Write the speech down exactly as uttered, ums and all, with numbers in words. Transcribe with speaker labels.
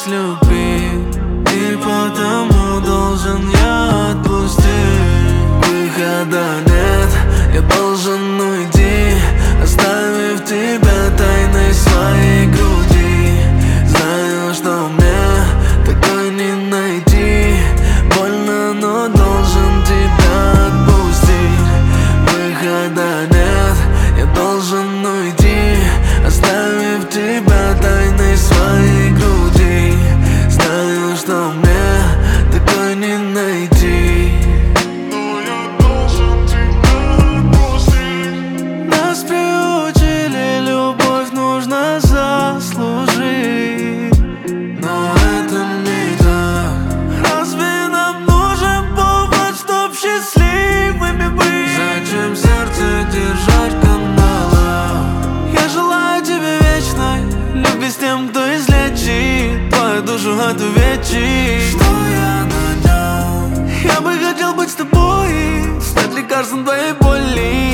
Speaker 1: нас любить, и потому должен я отпустить. Выхода нет, я должен уйти, оставив тебя тайной своей груди. Знаю, что мне такой не найти, больно, но должен тебя отпустить. Выхода нет, я должен уйти, оставив тебя тайной своей груди. Знаю, что мне такой не найти, но я должен тебя отпустить. Нас приучили, любовь нужно заслужить, но это не так. Разве нам нужен повод, чтоб счастливыми быть? Зачем сердце держать канала? Я желаю тебе вечной любви с тем, кто излечит твою душу от увечий. Что я на нем? Я бы хотел быть с тобой, стать лекарством твоей боли.